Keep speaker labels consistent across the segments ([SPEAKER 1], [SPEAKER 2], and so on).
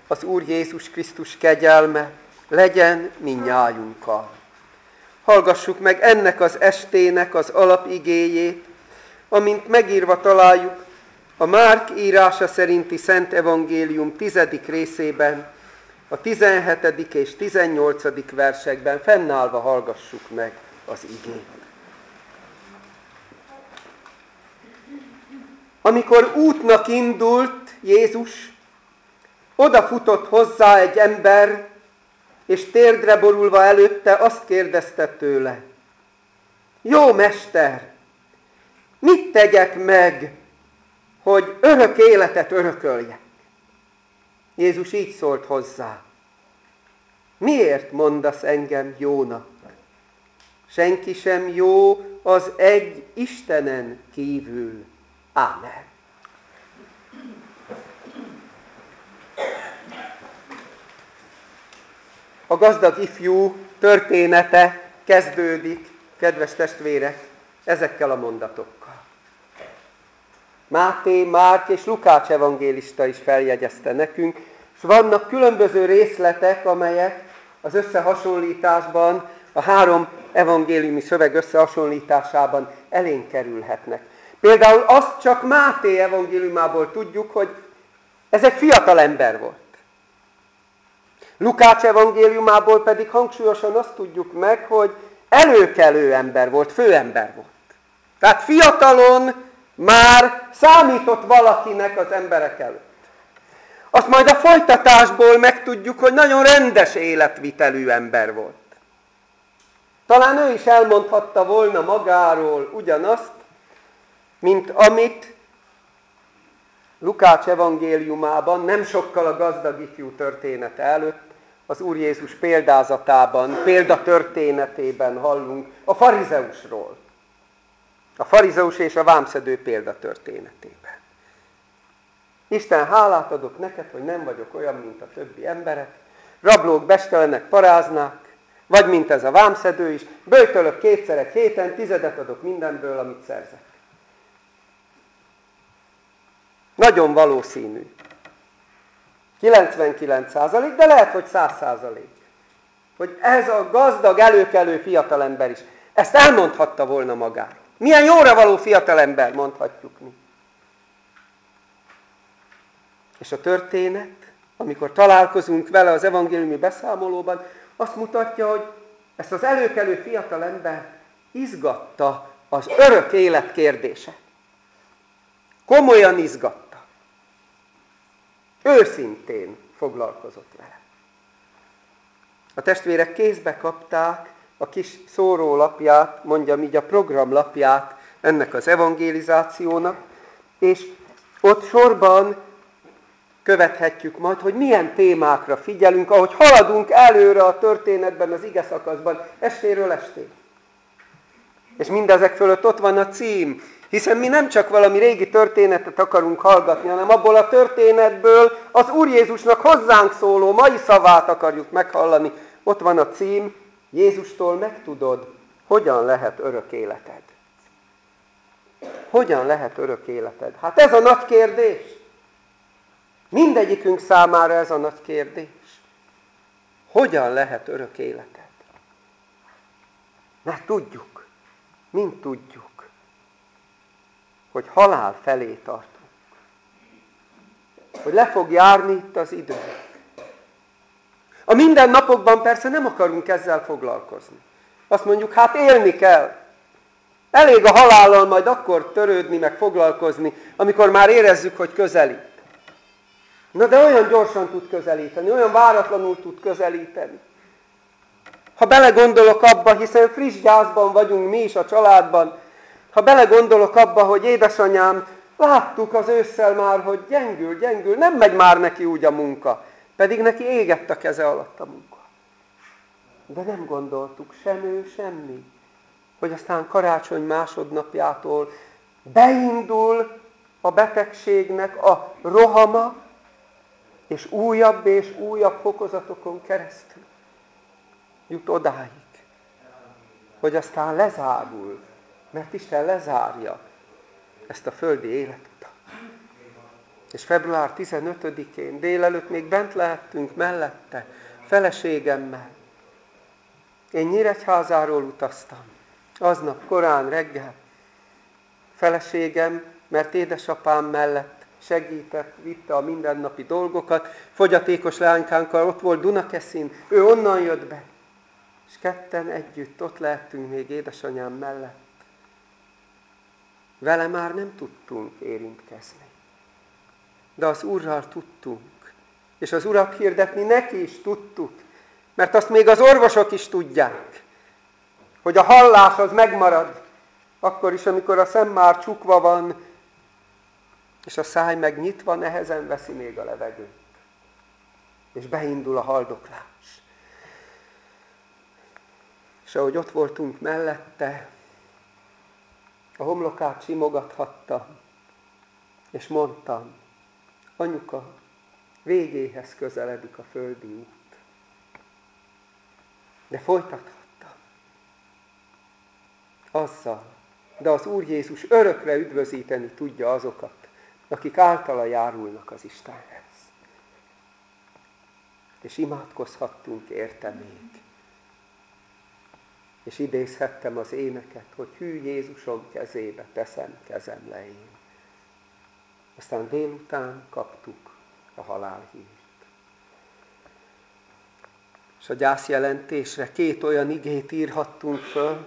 [SPEAKER 1] az Úr Jézus Krisztus kegyelme legyen mindnyájunkkal. Hallgassuk meg ennek az estének az alapigéjét, amint megírva találjuk a Márk írása szerinti Szent Evangélium 10. részében, a 17. és 18. versekben. Fennállva hallgassuk meg az igét. Amikor útnak indult Jézus, odafutott hozzá egy ember, és térdre borulva előtte azt kérdezte tőle: Jó mester, mit tegyek meg, hogy örök életet örököljek? Jézus így szólt hozzá: Miért mondasz engem jónak? Senki sem jó az egy Istenen kívül. Ámen. A gazdag ifjú története kezdődik, kedves testvérek, ezekkel a mondatokkal. Máté, Márk és Lukács evangélista is feljegyezte nekünk, és vannak különböző részletek, amelyek az összehasonlításban, a három evangéliumi szöveg összehasonlításában elénk kerülhetnek. Például azt csak Máté evangéliumából tudjuk, hogy ez egy fiatal ember volt. Lukács evangéliumából pedig hangsúlyosan azt tudjuk meg, hogy előkelő ember volt, főember volt. Tehát fiatalon már számított valakinek az emberek előtt. Azt majd a folytatásból megtudjuk, hogy nagyon rendes életvitelű ember volt. Talán ő is elmondhatta volna magáról ugyanazt, mint amit Lukács evangéliumában, nem sokkal a gazdag ifjú története előtt, az Úr Jézus példázatában, példatörténetében hallunk a farizeusról. A farizeus és a vámszedő példatörténetében. Isten, hálát adok neked, hogy nem vagyok olyan, mint a többi emberek. Rablók, bestelenek, paráznák, vagy mint ez a vámszedő is. Böjtölök kétszer egy héten, 10 adok mindenből, amit szerzek. Nagyon valószínű. 99%, de lehet, hogy 100%. Hogy ez a gazdag, előkelő fiatalember is ezt elmondhatta volna magáról. Milyen jóra való fiatalember, mondhatjuk mi. És a történet, amikor találkozunk vele az evangéliumi beszámolóban, azt mutatja, hogy ezt az előkelő fiatalember izgatta az örök élet kérdése. Komolyan izgatta. Őszintén foglalkozott vele. A testvérek kézbe kapták a kis szórólapját, mondjam így a programlapját ennek az evangelizációnak, és ott sorban követhetjük majd, hogy milyen témákra figyelünk, ahogy haladunk előre a történetben, az ige szakaszban, estéről estére. És mindezek fölött ott van a cím, hiszen mi nem csak valami régi történetet akarunk hallgatni, hanem abból a történetből az Úr Jézusnak hozzánk szóló mai szavát akarjuk meghallani. Ott van a cím, Jézustól megtudod, hogyan lehet örök életed. Hogyan lehet örök életed? Hát ez a nagy kérdés. Mindegyikünk számára ez a nagy kérdés. Hogyan lehet örök életed? Mert tudjuk, mind tudjuk, hogy halál felé tartunk. Hogy le fog járni itt az idő. A mindennapokban persze nem akarunk ezzel foglalkozni. Azt mondjuk, hát élni kell. Elég a halállal majd akkor törődni, meg foglalkozni, amikor már érezzük, hogy közelít. Na de olyan gyorsan tud közelíteni, olyan váratlanul tud közelíteni. Ha belegondolok abba, hiszen friss gyászban vagyunk mi is a családban, ha belegondolok abba, hogy édesanyám, láttuk az ősszel már, hogy gyengül, nem megy már neki úgy a munka, pedig neki égett a keze alatt a munka. De nem gondoltuk, sem ő, semmi, hogy aztán karácsony másodnapjától beindul a betegségnek a rohama, és újabb fokozatokon keresztül jut odáig, hogy aztán lezárul, mert Isten lezárja ezt a földi életutat. És február 15-én délelőtt még bent lehettünk mellette, feleségemmel. Én Nyíregyházáról utaztam. Aznap korán reggel feleségem, mert édesapám mellett segített, vitte a mindennapi dolgokat. Fogyatékos leánykánkkal ott volt Dunakeszin, ő onnan jött be. És ketten együtt ott lehettünk még édesanyám mellett. Vele már nem tudtunk érintkezni. De az Úrral tudtunk. És az Urat hirdetni neki is tudtuk. Mert azt még az orvosok is tudják, hogy a hallás az megmarad. Akkor is, amikor a szem már csukva van, és a száj megnyitva, nehezen veszi még a levegőt. És beindul a haldoklás. És ahogy ott voltunk mellette, a homlokát simogathattam, és mondtam, anyuka, végéhez közeledik a földi út. De folytathattam. Azzal, de az Úr Jézus örökre üdvözíteni tudja azokat, akik általa járulnak az Istenhez. És imádkozhattunk érte még. És idézhettem az éneket, hogy hű Jézusom kezébe teszem kezem le én. Aztán délután kaptuk a halálhírt. És a gyászjelentésre 2 olyan igét írhattunk föl,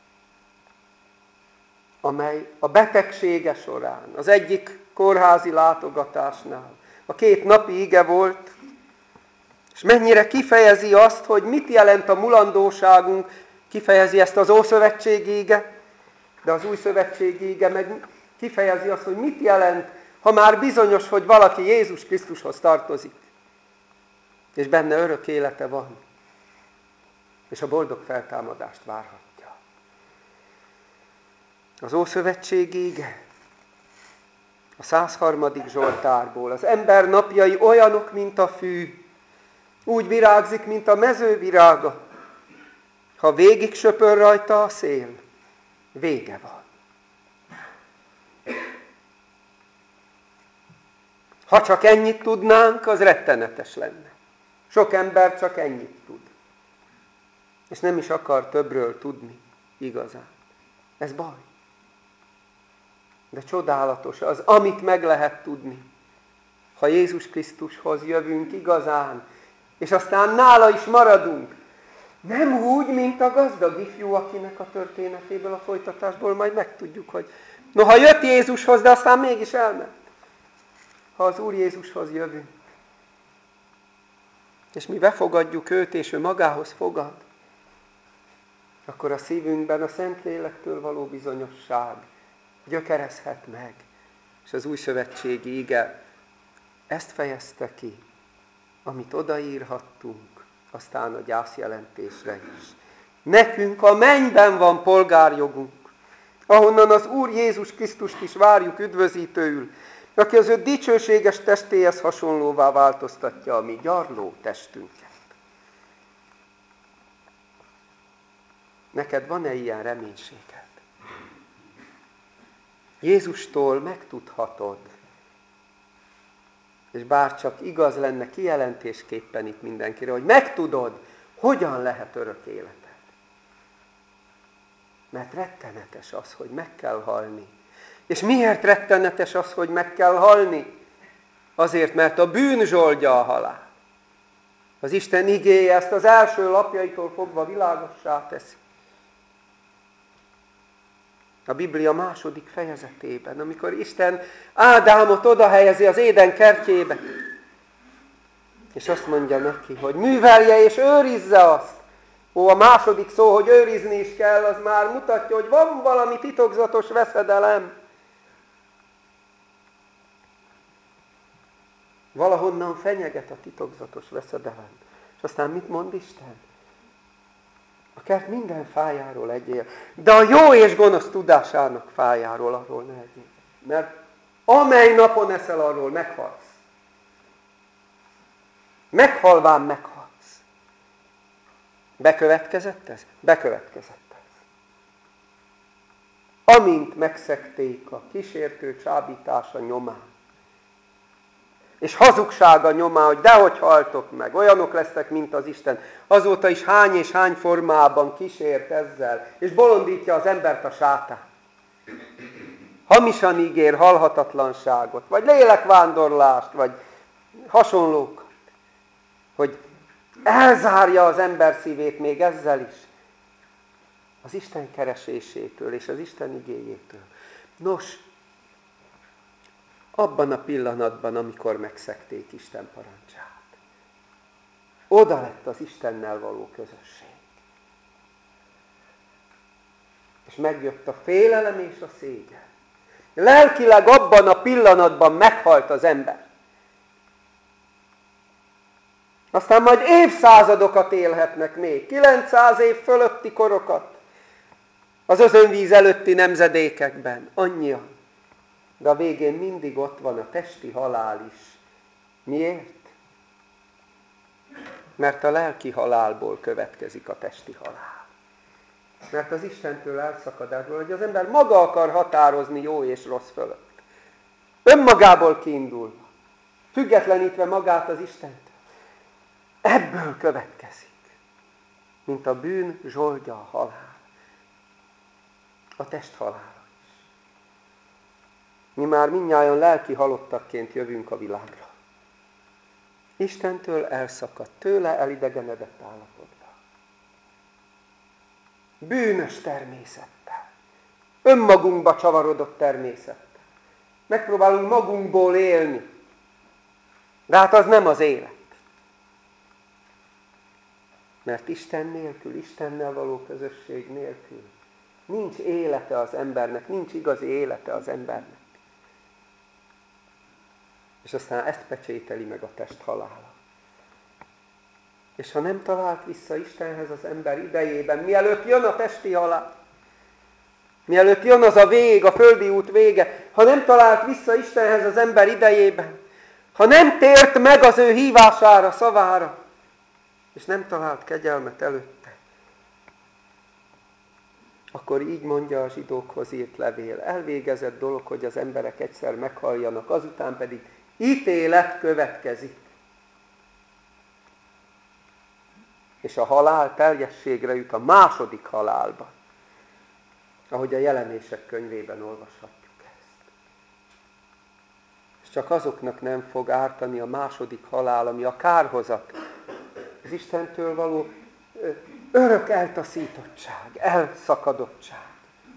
[SPEAKER 1] amely a betegsége során, az egyik kórházi látogatásnál, a 2 napi ige volt, és mennyire kifejezi azt, hogy mit jelent a mulandóságunk, kifejezi ezt az Ószövetségi ige, de az Új Szövetségi ige meg kifejezi azt, hogy mit jelent, ha már bizonyos, hogy valaki Jézus Krisztushoz tartozik, és benne örök élete van, és a boldog feltámadást várhatja. Az Ószövetségi ige a 103. Zsoltárból: az ember napjai olyanok, mint a fű, úgy virágzik, mint a mező virága. Ha végig söpör rajta a szél, vége van. Ha csak ennyit tudnánk, az rettenetes lenne. Sok ember csak ennyit tud. És nem is akar többről tudni igazán. Ez baj. De csodálatos az, amit meg lehet tudni. Ha Jézus Krisztushoz jövünk igazán, és aztán nála is maradunk. Nem úgy, mint a gazdag ifjú, akinek a történetéből, a folytatásból majd megtudjuk, hogy noha jött Jézushoz, de aztán mégis elment. Ha az Úr Jézushoz jövünk, és mi befogadjuk őt, és ő magához fogad, akkor a szívünkben a Szentlélektől való bizonyosság gyökerezhet meg. És az Új Szövetségi ige ezt fejezte ki, amit odaírhattunk, aztán a gyászjelentésre is. Nekünk a mennyben van polgárjogunk, ahonnan az Úr Jézus Krisztust is várjuk üdvözítőül, aki az ő dicsőséges testéhez hasonlóvá változtatja a mi gyarló testünket. Neked van-e ilyen reménységed? Jézustól megtudhatod, és bár csak igaz lenne kijelentésképpen itt mindenkire, hogy megtudod, hogyan lehet örök életed. Mert rettenetes az, hogy meg kell halni. És miért rettenetes az, hogy meg kell halni? Azért, mert a bűn zsoldja a halál. Az Isten igéje ezt az első lapjaitól fogva világossá teszi. A Biblia 2. fejezetében, amikor Isten Ádámot odahelyezi az Éden kertjébe, és azt mondja neki, hogy művelje és őrizze azt. Ó, a 2. szó, hogy őrizni is kell, az már mutatja, hogy van valami titokzatos veszedelem. Valahonnan fenyeget a titokzatos veszedelem. És aztán mit mond Isten? A kert minden fájáról egyél, de a jó és gonosz tudásának fájáról arról ne egyél. Mert amely napon eszel arról, meghalsz. Meghalván meghalsz. Bekövetkezett ez? Bekövetkezett ez. Amint megszegték a kísértő csábítása nyomán, és hazugsága nyomán, hogy dehogy haltok meg, olyanok lesznek, mint az Isten. Azóta is hány és hány formában kísért ezzel, és bolondítja az embert a sátán. Hamisan ígér halhatatlanságot, vagy lélekvándorlást, vagy hasonlókat, hogy elzárja az ember szívét még ezzel is az Isten keresésétől és az Isten igéjétől. Nos, abban a pillanatban, amikor megszegték Isten parancsát, oda lett az Istennel való közösség. És megjött a félelem és a szégyen. Lelkileg abban a pillanatban meghalt az ember. Aztán majd évszázadokat élhetnek még, 900 év fölötti korokat az özönvíz előtti nemzedékekben, annyian. De a végén mindig ott van a testi halál is. Miért? Mert a lelki halálból következik a testi halál. Mert az Istentől elszakadásból, hogy az ember maga akar határozni jó és rossz fölött. Önmagából kiindulva, függetlenítve magát az Istentől. Ebből következik, mint a bűn zsoldja a halál. A test halála is. Mi már mindnyájan lelki halottakként jövünk a világra. Istentől elszakadt, tőle elidegenedett állapotba. Bűnös természettel. Önmagunkba csavarodott természettel. Megpróbálunk magunkból élni. De hát az nem az élet. Mert Isten nélkül, Istennel való közösség nélkül nincs élete az embernek, nincs igazi élete az embernek. És aztán ezt pecsételi meg a test halála. És ha nem talált vissza Istenhez az ember idejében, mielőtt jön a testi halál, mielőtt jön az a vég, a földi út vége, ha nem talált vissza Istenhez az ember idejében, ha nem tért meg az ő hívására, szavára, és nem talált kegyelmet előtte, akkor így mondja a zsidókhoz írt levél. Elvégezett dolog, hogy az emberek egyszer meghalljanak, azután pedig ítélet következik. És a halál teljességre jut a második halálban, ahogy a Jelenések könyvében olvashatjuk ezt. És csak azoknak nem fog ártani a második halál, ami a kárhozat, az Istentől való örök eltaszítottság, elszakadottság.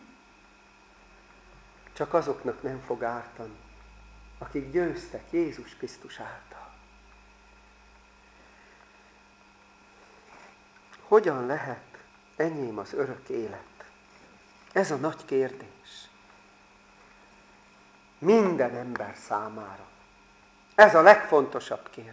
[SPEAKER 1] Csak azoknak nem fog ártani, akik győztek Jézus Krisztus által. Hogyan lehet enyém az örök élet? Ez a nagy kérdés. Minden ember számára. Ez a legfontosabb kérdés.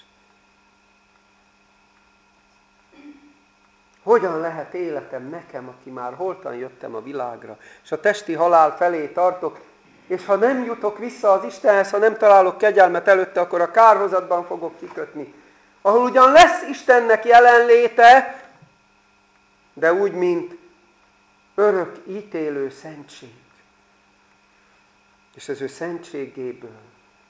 [SPEAKER 1] Hogyan lehet életem nekem, aki már holtan jöttem a világra, és a testi halál felé tartok, és ha nem jutok vissza az Istenhez, ha nem találok kegyelmet előtte, akkor a kárhozatban fogok kikötni. Ahol ugyan lesz Istennek jelenléte, de úgy, mint örök ítélő szentség. És az ő szentségéből,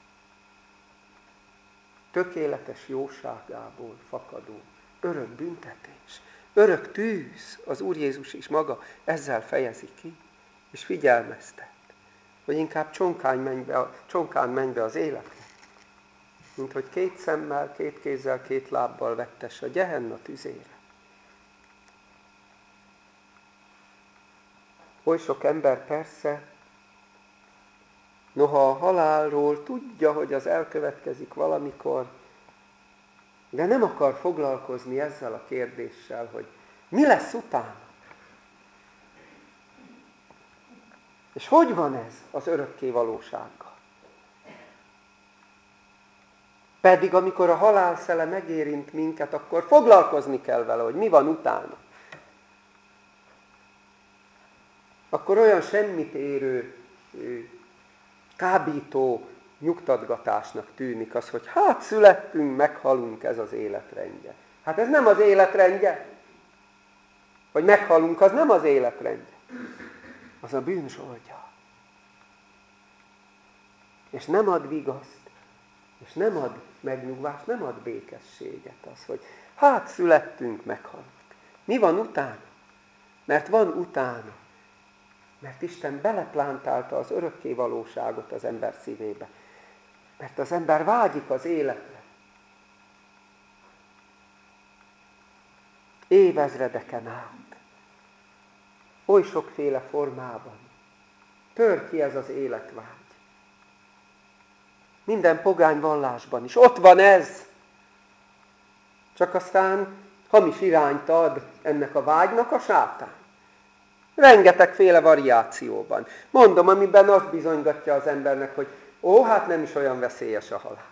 [SPEAKER 1] tökéletes jóságából fakadó örök büntetés, örök tűz, az Úr Jézus is maga ezzel fejezi ki, és figyelmeztet, hogy inkább csonkán menj be az életre, mint hogy 2 szemmel, 2 kézzel, 2 lábbal vettesse a Gehenna tüzére. Oly sok ember persze, noha a halálról tudja, hogy az elkövetkezik valamikor, de nem akar foglalkozni ezzel a kérdéssel, hogy mi lesz utána. És hogy van ez az örökké valósággal? Pedig amikor a halál szele megérint minket, akkor foglalkozni kell vele, hogy mi van utána. Akkor olyan semmit érő, kábító nyugtatgatásnak tűnik az, hogy hát születtünk, meghalunk, ez az életrendje. Hát ez nem az életrendje. Hogy meghalunk, az nem az életrendje. Az a bűn zsoldja. És nem ad vigaszt, És nem ad megnyugvást, nem ad békességet az, hogy hát születtünk, meghalunk. Mi van utána? Mert van utána. Mert Isten beleplántálta az örökké valóságot az ember szívébe. Mert az ember vágyik az életre. Évezredeken át. Oly sokféle formában. Tör ki ez az életvágy. Minden pogány vallásban is. Ott van ez. Csak aztán hamis irányt ad ennek a vágynak a sátán. Rengetegféle variációban. Mondom, amiben azt bizonygatja az embernek, hogy hát nem is olyan veszélyes a halál.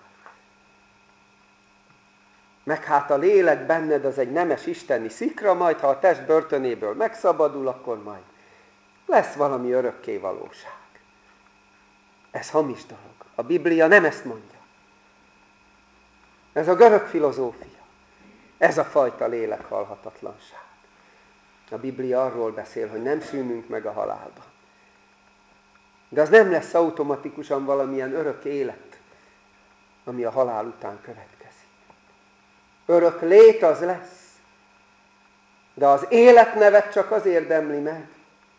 [SPEAKER 1] Meg hát a lélek benned az egy nemes isteni szikra, majd ha a test börtönéből megszabadul, akkor majd lesz valami örökké valóság. Ez hamis dolog. A Biblia nem ezt mondja. Ez a görög filozófia. Ez a fajta lélekhalhatatlanság. A Biblia arról beszél, hogy nem szűnünk meg a halálban. De az nem lesz automatikusan valamilyen örök élet, ami a halál után következik. Örök lét az lesz. De az életnevet csak az érdemli meg,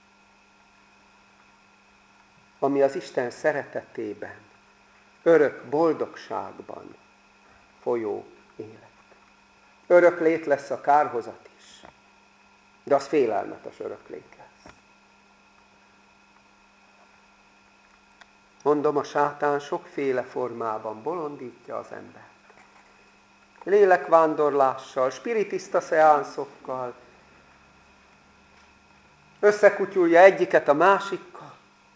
[SPEAKER 1] ami az Isten szeretetében, örök boldogságban folyó élet. Örök lét lesz a kárhozat is. De az félelmetes öröklét lesz. Mondom, a sátán sokféle formában bolondítja az embert. Lélekvándorlással, spiritista szeánszokkal, összekutyulja egyiket a másikkal.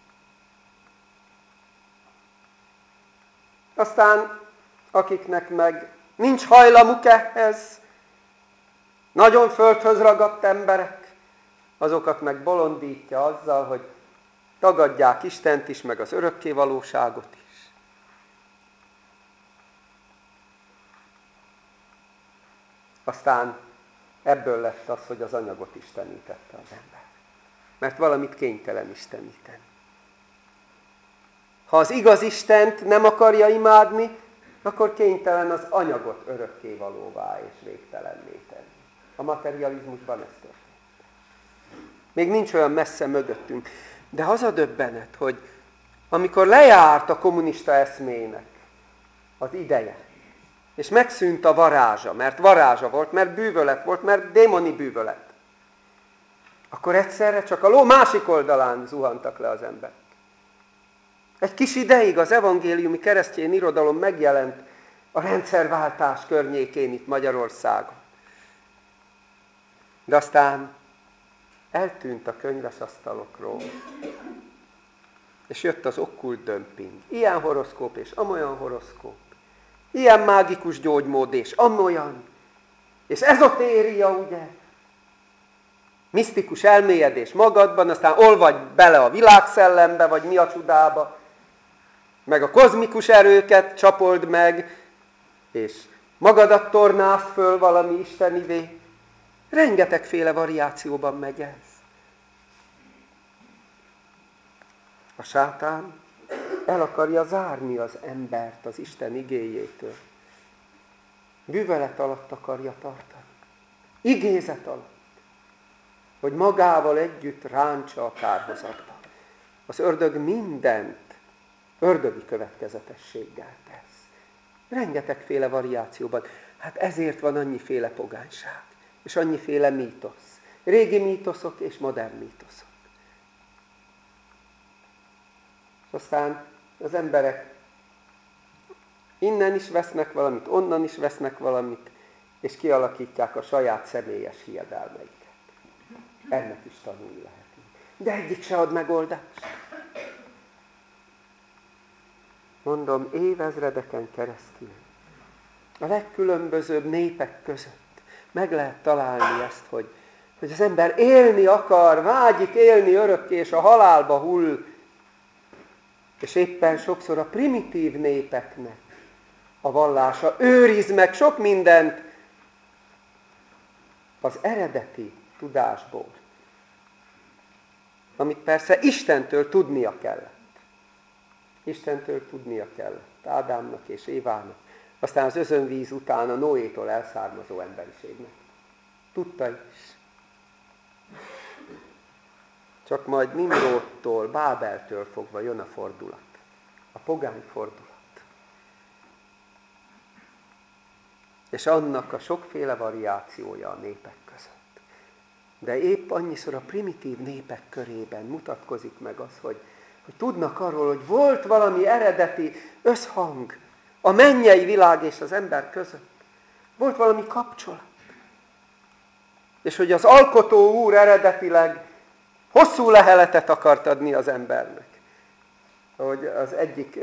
[SPEAKER 1] Aztán, akiknek meg nincs hajlamuk ehhez, nagyon földhöz ragadt emberek, azokat meg bolondítja azzal, hogy tagadják Istent is, meg az örökké valóságot is. Aztán ebből lett az, hogy az anyagot istenítette az ember. Mert valamit kénytelen isteníteni. Ha az igaz Istent nem akarja imádni, akkor kénytelen az anyagot örökké valóvá és végtelenné tenni. A materializmusban ez történt. Még nincs olyan messze mögöttünk. De az a döbbenet, hogy amikor lejárt a kommunista eszmének az ideje, és megszűnt a varázsa, mert varázsa volt, mert bűvölet volt, mert démoni bűvölet, akkor egyszerre csak a ló másik oldalán zuhantak le az emberek. Egy kis ideig az evangéliumi keresztény irodalom megjelent a rendszerváltás környékén itt Magyarországon. De aztán eltűnt a könyvesasztalokról, és jött az okkult dömping. Ilyen horoszkóp és amolyan horoszkóp. Ilyen mágikus gyógymód és amolyan. És ezotéria, ugye? Misztikus elmélyedés magadban, aztán olvadj bele a világszellembe, vagy mi a csodába. Meg a kozmikus erőket csapold meg, és magadat tornázd föl valami istenivé. Rengetegféle variációban megy ez. A sátán el akarja zárni az embert az Isten igéjétől. Bűvölet alatt akarja tartani. Igézet alatt. Hogy magával együtt ráncsa a kárhozatba. Az ördög mindent ördögi következetességgel tesz. Rengetegféle variációban. Hát ezért van annyiféle pogányság. És annyiféle mítosz. Régi mítoszok és modern mítoszok. Aztán az emberek innen is vesznek valamit, onnan is vesznek valamit, és kialakítják a saját személyes hiedelmeiket. Ennek is tanulni lehetünk. De egyik se ad megoldást. Mondom, évezredeken keresztül a legkülönbözőbb népek között meg lehet találni ezt, hogy az ember élni akar, vágyik élni örökké, és a halálba hull. És éppen sokszor a primitív népeknek a vallása őriz meg sok mindent az eredeti tudásból, amit persze Istentől tudnia kellett. Istentől tudnia kellett. adatott Ádámnak és Évának, aztán az özönvíz után a Noétól elszármazó emberiségnek. Tudta is. Csak majd Nimródtól, Bábeltől fogva jön a fordulat. A pogány fordulat. És annak a sokféle variációja a népek között. De épp annyiszor a primitív népek körében mutatkozik meg az, hogy tudnak arról, hogy volt valami eredeti összhang a mennyei világ és az ember között. Volt valami kapcsolat. És hogy az Alkotó Úr eredetileg hosszú leheletet akart adni az embernek. Ahogy az egyik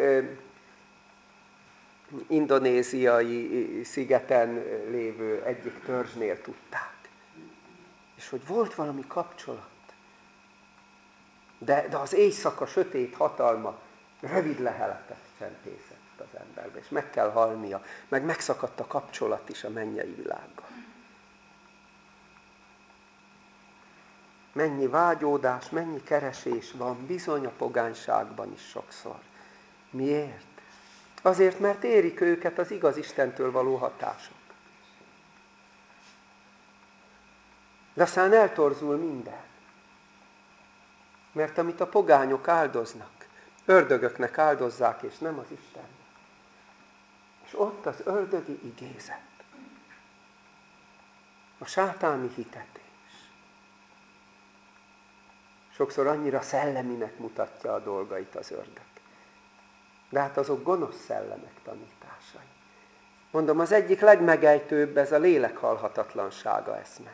[SPEAKER 1] indonéziai szigeten lévő egyik törzsnél tudták. És hogy volt valami kapcsolat. De az éjszaka sötét hatalma rövid leheletet csempészett az emberbe, és meg kell halnia, meg megszakadt a kapcsolat is a mennyei világgal. Mennyi vágyódás, mennyi keresés van bizony a pogányságban is sokszor. Miért? Azért, mert érik őket az igaz Istentől való hatások. De aztán eltorzul minden. Mert amit a pogányok áldoznak, ördögöknek áldozzák, és nem az Istennek. És ott az ördögi igézet. A sátáni hitetés. Sokszor annyira szelleminek mutatja a dolgait az ördög. De hát azok gonosz szellemek tanításai. Mondom, az egyik legmegejtőbb ez a lélek halhatatlansága eszme.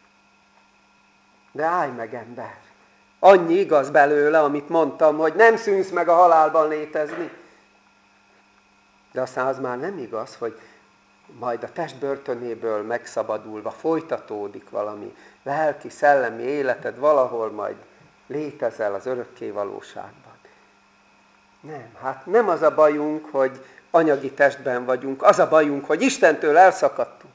[SPEAKER 1] De állj meg, ember! Annyi igaz belőle, amit mondtam, hogy nem szűnsz meg a halálban létezni. De aztán az már nem igaz, hogy majd a test börtönéből megszabadulva folytatódik valami lelki, szellemi életed, valahol majd létezel az örökké valóságban. Nem, hát nem az a bajunk, hogy anyagi testben vagyunk, az a bajunk, hogy Istentől elszakadtunk.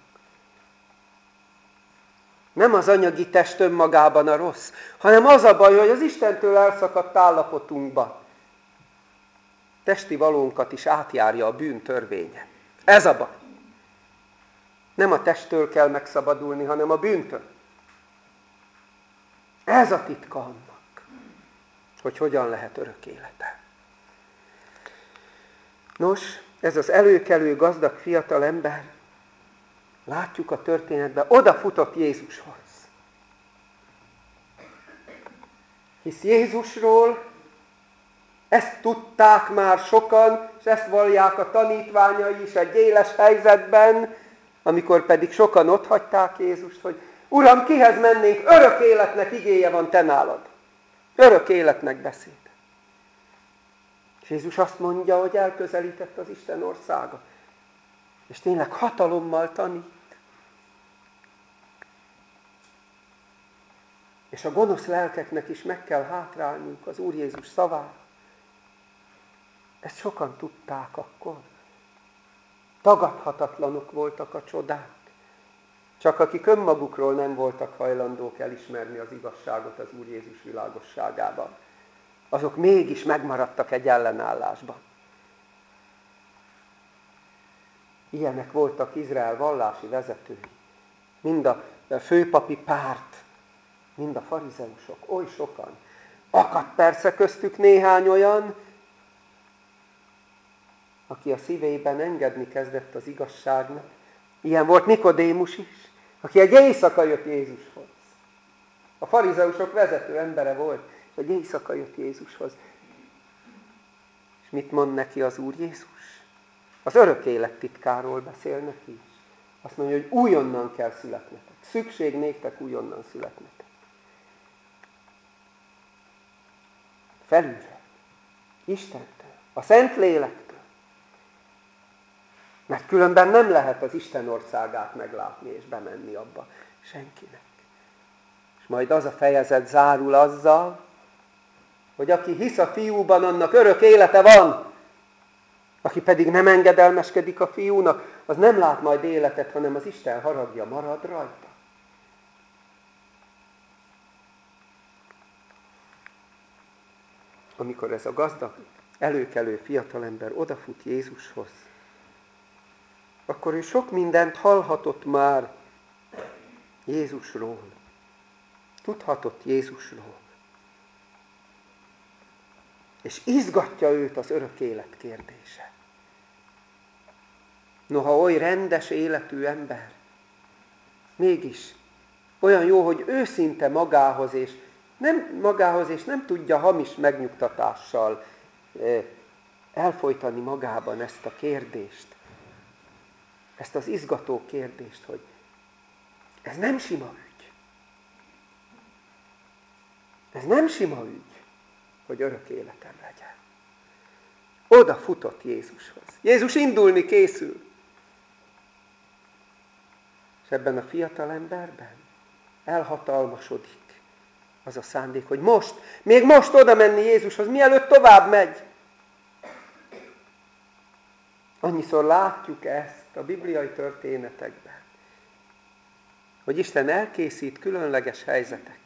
[SPEAKER 1] Nem az anyagi test önmagában a rossz, hanem az a baj, hogy az Istentől elszakadt állapotunkban testi valónkat is átjárja a bűn törvénye. Ez a baj. Nem a testtől kell megszabadulni, hanem a bűntől. Ez a titka annak, hogy hogyan lehet örök élete. Nos, ez az előkelő gazdag fiatalember, látjuk a történetben, odafutott Jézushoz. Hisz Jézusról ezt tudták már sokan, és ezt vallják a tanítványai is egy éles helyzetben, amikor pedig sokan otthagyták Jézust, hogy Uram, kihez mennénk? Örök életnek igéje van te nálad. Örök életnek beszéd. És Jézus azt mondja, hogy elközelített az Isten országa. És tényleg hatalommal tanít. És a gonosz lelkeknek is meg kell hátrálniuk az Úr Jézus szavára. Ezt sokan tudták akkor. Tagadhatatlanok voltak a csodák. Csak akik önmagukról nem voltak hajlandók elismerni az igazságot az Úr Jézus világosságában, azok mégis megmaradtak egy ellenállásban. Ilyenek voltak Izrael vallási vezetői. Mind a főpapi párt, mind a farizeusok, oly sokan. Akadt persze köztük néhány olyan, aki a szívében engedni kezdett az igazságnak. Ilyen volt Nikodémus is, aki egy éjszaka jött Jézushoz. A farizeusok vezető embere volt, és egy éjszaka jött Jézushoz. És mit mond neki az Úr Jézus? Az örök élet titkáról beszél neki is. Azt mondja, hogy újonnan kell születnetek. Szükség néktek újonnan születnetek. Felülről. Istentől. A Szentlélektől. Mert különben nem lehet az Isten országát meglátni és bemenni abba senkinek. És majd az a fejezet zárul azzal, hogy aki hisz a fiúban, annak örök élete van. Aki pedig nem engedelmeskedik a fiúnak, az nem lát majd életet, hanem az Isten haragja marad rajta. Amikor ez a gazdag előkelő fiatalember odafut Jézushoz, akkor ő sok mindent hallhatott már Jézusról. Tudhatott Jézusról. És izgatja őt az örök élet kérdése. Noha oly rendes életű ember, mégis olyan jó, hogy őszinte magához, és nem tudja hamis megnyugtatással elfojtani magában ezt a kérdést. Ezt az izgató kérdést, hogy ez nem sima ügy. Ez nem sima ügy, hogy örök életem legyen. Oda futott Jézushoz. Jézus indulni készül. És ebben a fiatal emberben elhatalmasodik az a szándék, hogy még most oda menni Jézushoz, mielőtt tovább megy. Annyiszor látjuk ezt a bibliai történetekben, hogy Isten elkészít különleges helyzeteket.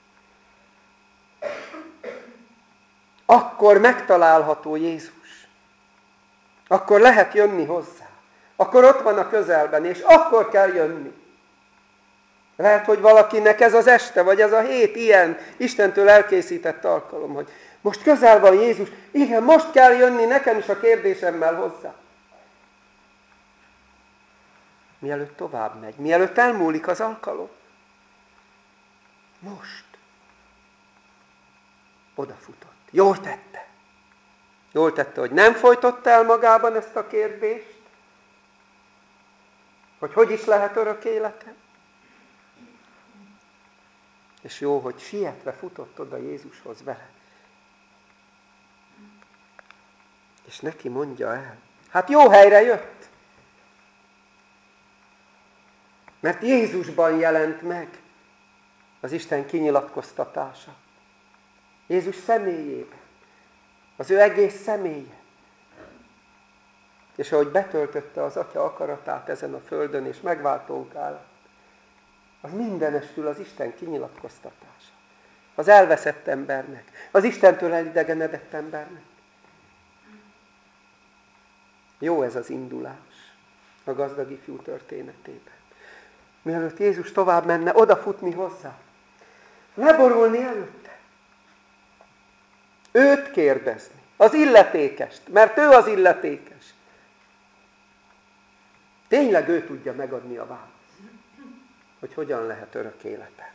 [SPEAKER 1] Akkor megtalálható Jézus. Akkor lehet jönni hozzá. Akkor ott van a közelben, és akkor kell jönni. Lehet, hogy valakinek ez az este, vagy ez a hét ilyen Istentől elkészített alkalom, hogy most közel van Jézus, igen, most kell jönni nekem is a kérdésemmel hozzá. Mielőtt tovább megy, mielőtt elmúlik az alkalom. Most. Odafutott. Jól tette. Jól tette, hogy nem folytotta el magában ezt a kérdést, hogy is lehet örök élete. És jó, hogy sietve futott oda Jézushoz vele. És neki mondja el. Hát jó helyre jött. Mert Jézusban jelent meg az Isten kinyilatkoztatása. Jézus személyében. Az ő egész személye. És ahogy betöltötte az Atya akaratát ezen a földön, és megváltónká lett, az mindenestül az Isten kinyilatkoztatása. Az elveszett embernek, az Istentől elidegenedett embernek. Jó ez az indulás a gazdag ifjú történetében. Mielőtt Jézus tovább menne, odafutni hozzá. Leborulni előtte. Őt kérdezni. Az illetékest, mert ő az illetékes. Tényleg ő tudja megadni a választ, hogy hogyan lehet örök élete.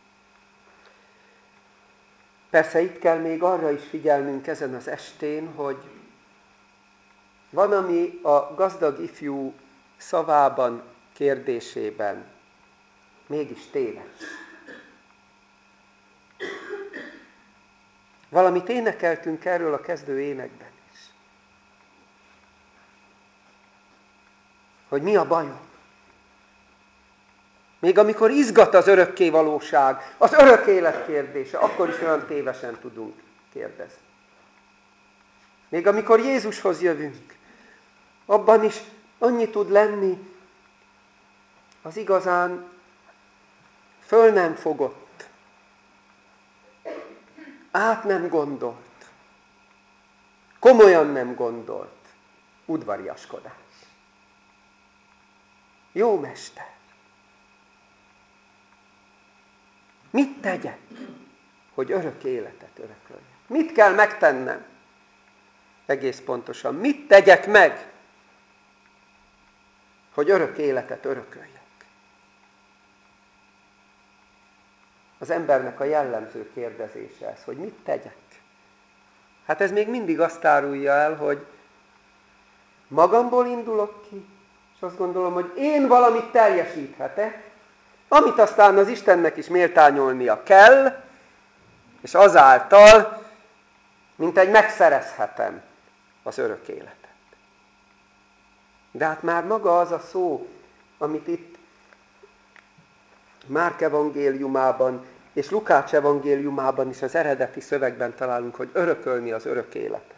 [SPEAKER 1] Persze itt kell még arra is figyelnünk ezen az estén, hogy van, ami a gazdag ifjú szavában, kérdésében mégis téves. Valamit énekeltünk erről a kezdő énekben is. Hogy mi a bajom. Még amikor izgat az örökkévalóság, az örök élet kérdése, akkor is olyan tévesen tudunk kérdezni. Még amikor Jézushoz jövünk, abban is annyi tud lenni az igazán föl nem fogott, át nem gondolt, komolyan nem gondolt udvariaskodás. Jó mester! Mit tegyek, hogy örök életet örököljek? Mit kell megtennem? Egész pontosan. Mit tegyek meg, hogy örök életet örököljek? Az embernek a jellemző kérdezése ez, hogy mit tegyek? Hát ez még mindig azt árulja el, hogy magamból indulok ki, és azt gondolom, hogy én valamit teljesíthetek, amit aztán az Istennek is méltányolnia kell, és azáltal, mintegy megszerezhetem az örök életet. De hát már maga az a szó, amit itt Márk evangéliumában és Lukács evangéliumában is az eredeti szövegben találunk, hogy örökölni az örök életet.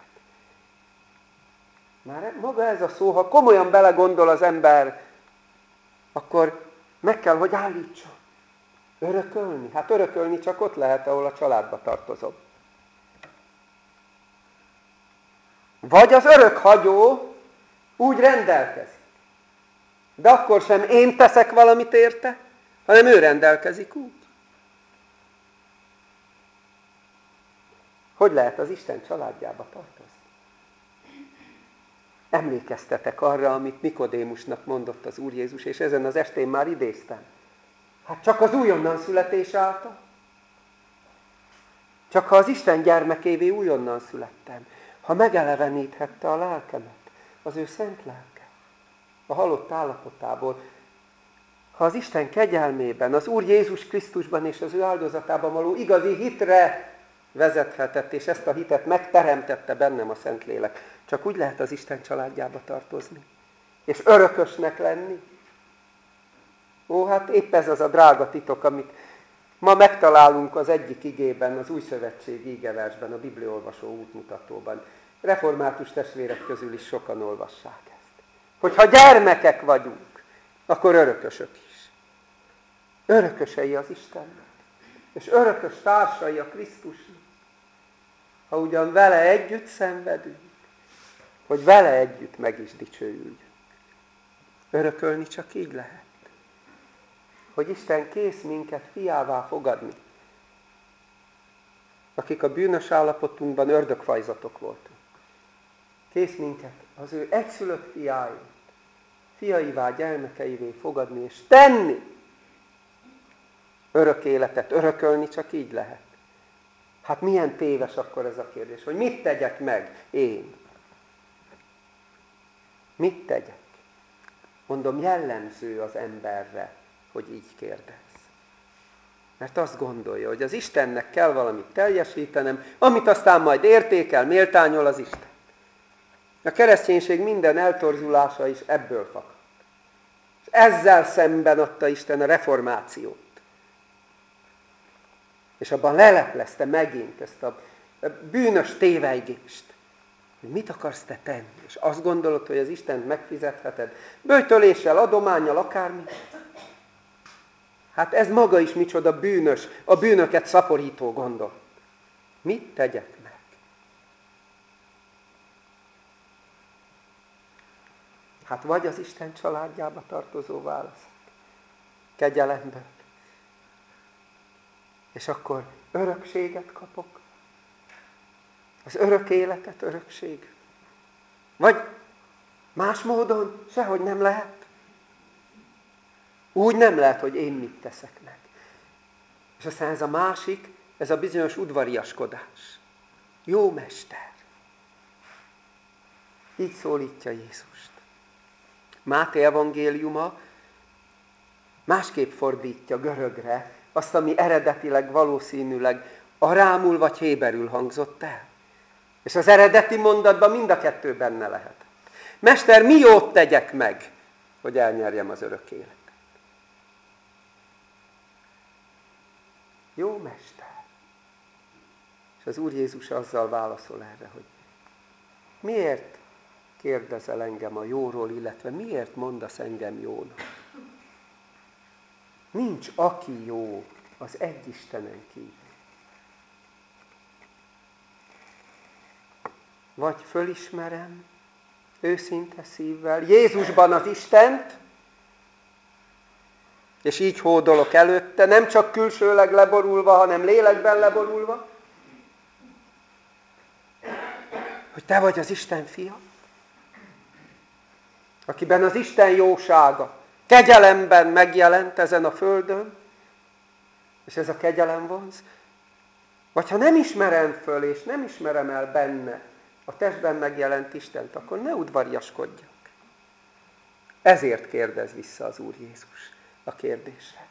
[SPEAKER 1] Már maga ez a szó, ha komolyan belegondol az ember, akkor meg kell, hogy állítson. Örökölni? Hát örökölni csak ott lehet, ahol a családba tartozom. Vagy az örökhagyó úgy rendelkezik. De akkor sem én teszek valamit érte, hanem ő rendelkezik úgy. Hogy lehet az Isten családjába tartozni? Emlékeztetek arra, amit Nikodémusnak mondott az Úr Jézus, és ezen az estén már idéztem. Hát csak az újonnan születés által. Csak ha az Isten gyermekévé újonnan születtem, ha megeleveníthette a lelkemet, az ő szent lelke, a halott állapotából, ha az Isten kegyelmében, az Úr Jézus Krisztusban és az ő áldozatában való igazi hitre vezethetett, és ezt a hitet megteremtette bennem a Szentlélek. Csak úgy lehet az Isten családjába tartozni, és örökösnek lenni. Ó, hát épp ez az a drága titok, amit ma megtalálunk az egyik igében, az Újszövetségi igeversben, a Bibliaolvasó útmutatóban. Református testvérek közül is sokan olvassák ezt. Hogyha gyermekek vagyunk, akkor örökösök is. Örökösei az Istennek, és örökös társai a Krisztusnak. Ha ugyan vele együtt szenvedünk, hogy vele együtt meg is dicsőüljünk. Örökölni csak így lehet. Hogy Isten kész minket fiává fogadni. Akik a bűnös állapotunkban ördögfajzatok voltunk. Kész minket az ő egyszülött fiáért, fiaivá, gyermekeivé fogadni és tenni. Örök életet örökölni csak így lehet. Hát milyen téves akkor ez a kérdés, hogy mit tegyek meg én? Mit tegyek? Mondom, jellemző az emberre, hogy így kérdez. Mert azt gondolja, hogy az Istennek kell valamit teljesítenem, amit aztán majd értékel, méltányol az Isten. A kereszténység minden eltorzulása is ebből fakad. És ezzel szemben adta Isten a reformációt. És abban leleplezte megint ezt a bűnös tévejgést. Hogy mit akarsz te tenni? És azt gondolod, hogy az Istent megfizetheted? Böjtöléssel, adománnyal, akármi? Hát ez maga is micsoda bűnös, a bűnöket szaporító gondol. Mit tegyek meg? Hát vagy az Isten családjába tartozó válasz. Kegyelemből. És akkor örökséget kapok. Az örök életet, örökség. Vagy más módon sehogy nem lehet. Úgy nem lehet, hogy én mit teszek meg. És aztán ez a másik, ez a bizonyos udvariaskodás. Jó mester. Így szólítja Jézust. Máté evangéliuma másképp fordítja görögre azt, ami eredetileg valószínűleg arámul vagy héberül hangzott el. És az eredeti mondatban mind a kettő benne lehet. Mester, mi jót tegyek meg, hogy elnyerjem az örök életet? Jó mester. És az Úr Jézus azzal válaszol erre, hogy miért kérdezel engem a jóról, illetve miért mondasz engem jónak? Nincs aki jó az egy Istenen kívül. Vagy fölismerem őszinte szívvel Jézusban az Istent, és így hódolok előtte, nem csak külsőleg leborulva, hanem lélekben leborulva, hogy te vagy az Isten fia, akiben az Isten jósága kegyelemben megjelent ezen a földön, és ez a kegyelem vonz, vagy ha nem ismerem föl, és nem ismerem el benne a testben megjelent Istent, akkor ne udvariaskodjak. Ezért kérdez vissza az Úr Jézus a kérdésre.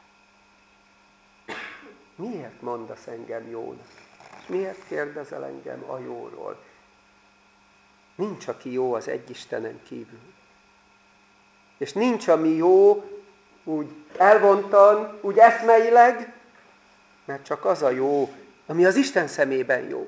[SPEAKER 1] Miért mondasz engem jónak? És miért kérdezel engem a jóról? Nincs, aki jó az egy Istenen kívül. És nincs, ami jó úgy elvontan, úgy eszmeileg, mert csak az a jó, ami az Isten szemében jó.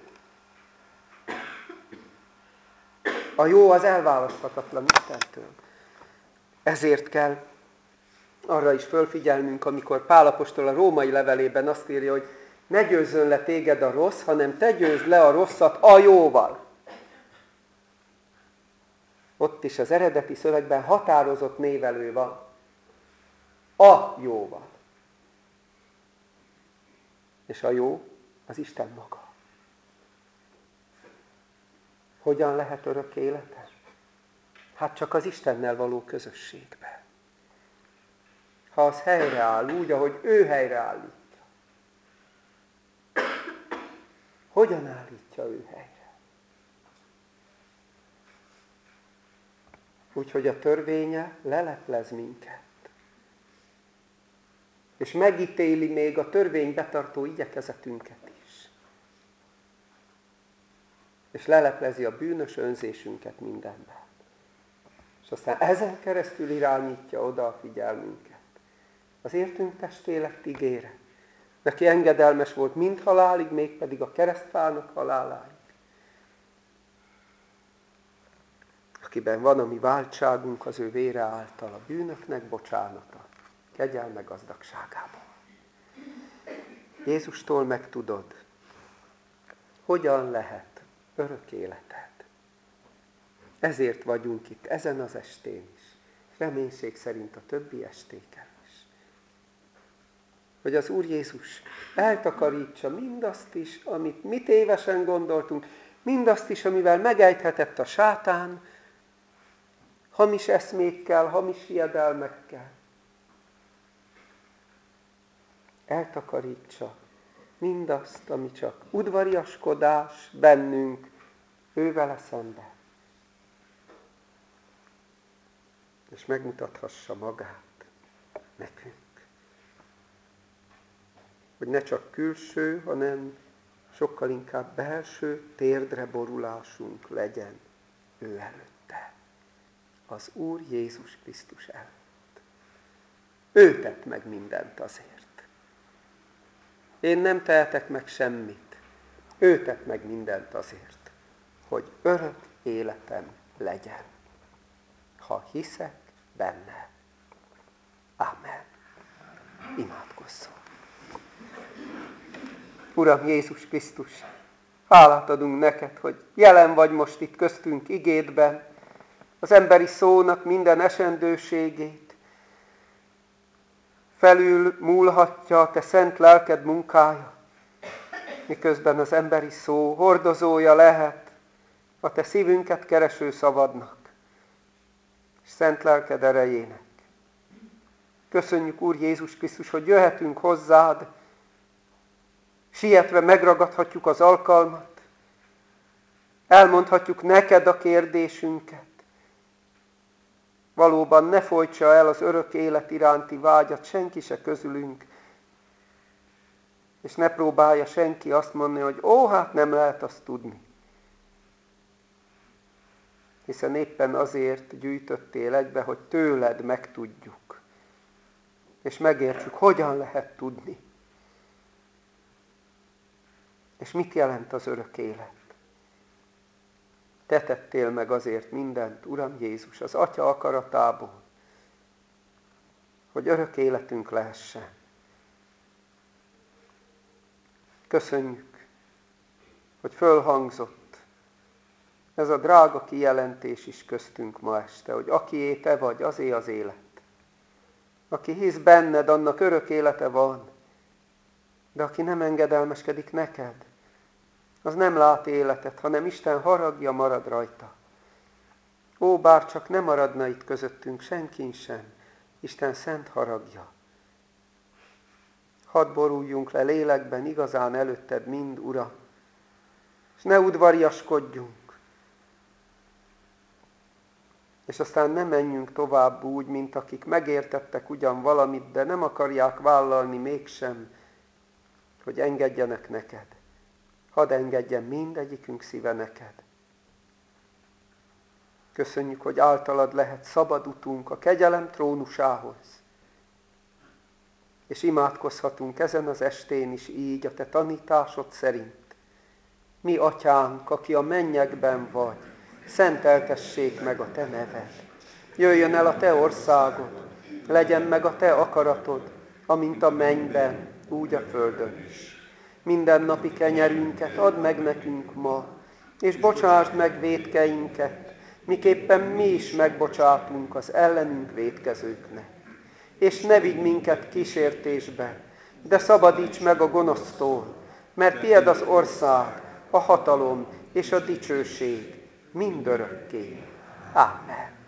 [SPEAKER 1] A jó az elválaszthatatlan Istentől. Ezért kell arra is fölfigyelnünk, amikor Pál apostol a római levelében azt írja, hogy ne győzzön le téged a rossz, hanem te győzd le a rosszat a jóval. Ott is az eredeti szövegben határozott névelő van. A jóval. És a jó az Isten maga. Hogyan lehet örök élete? Hát csak az Istennel való közösségben. Ha az helyreáll úgy, ahogy ő helyreállítja. Hogyan állítja ő helyre? Úgyhogy a törvénye leleplez minket. És megítéli még a törvény betartó igyekezetünket is. És leleplezi a bűnös önzésünket mindenben. És aztán ezen keresztül irányítja oda a figyelmünket. Az értünk testé lett ígéret. Neki engedelmes volt mind halálig, mégpedig a keresztfának haláláig. Akiben van a mi váltságunk, az ő vére által a bűnöknek bocsánata, kegyelme gazdagságában. Jézustól megtudod, hogyan lehet örök életed. Ezért vagyunk itt ezen az estén is, reménység szerint a többi estéken is. Hogy az Úr Jézus eltakarítsa mindazt is, amit mi tévesen gondoltunk, mindazt is, amivel megejthetett a sátán, hamis eszmékkel, hamis hiedelmekkel. Eltakarítsa mindazt, ami csak udvariaskodás bennünk, ő vele szemben. És megmutathassa magát nekünk. Hogy ne csak külső, hanem sokkal inkább belső térdre borulásunk legyen ő előtte. Az Úr Jézus Krisztus előtt. Ő tett meg mindent azért. Én nem tehetek meg semmit. Ő tett meg mindent azért, hogy örök életem legyen. Ha hiszek benne. Amen. Imádkozzunk. Uram Jézus Krisztus, hálát adunk neked, hogy jelen vagy most itt köztünk igédben, az emberi szónak minden esendőségét felül múlhatja a te szent lelked munkája, miközben az emberi szó hordozója lehet a te szívünket kereső szavadnak, és szent lelked erejének. Köszönjük, Úr Jézus Krisztus, hogy jöhetünk hozzád, sietve megragadhatjuk az alkalmat, elmondhatjuk neked a kérdésünket. Valóban ne folytsa el az örök élet iránti vágyat senki se közülünk, és ne próbálja senki azt mondani, hogy hát nem lehet azt tudni. Hiszen éppen azért gyűjtöttél egybe, hogy tőled megtudjuk, és megértsük, hogyan lehet tudni. És mit jelent az örök élet? Te tettél meg azért mindent, Uram Jézus, az Atya akaratából, hogy örök életünk lehessen. Köszönjük, hogy fölhangzott ez a drága kijelentés is köztünk ma este, hogy akié te vagy, azé az élet. Aki hisz benned, annak örök élete van, de aki nem engedelmeskedik neked, az nem lát életet, hanem Isten haragja marad rajta. Ó, bár csak nem maradna itt közöttünk senkin sem, Isten szent haragja. Hadd boruljunk le lélekben igazán előtted mind, Uram, és ne udvariaskodjunk, és aztán ne menjünk tovább úgy, mint akik megértettek ugyan valamit, de nem akarják vállalni mégsem, hogy engedjenek neked. Hadd engedjen mindegyikünk szíve neked. Köszönjük, hogy általad lehet szabad utunk a kegyelem trónusához. És imádkozhatunk ezen az estén is így a te tanításod szerint. Mi, Atyánk, aki a mennyekben vagy, szenteltessék meg a te neved. Jöjjön el a te országod, legyen meg a te akaratod, amint a mennyben, úgy a földön is. Minden napi kenyerünket add meg nekünk ma, és bocsásd meg vétkeinket, miképpen mi is megbocsátunk az ellenünk vétkezőknek. És ne vigy minket kísértésbe, de szabadíts meg a gonosztól, mert tied az ország, a hatalom és a dicsőség mindörökké. Ámen.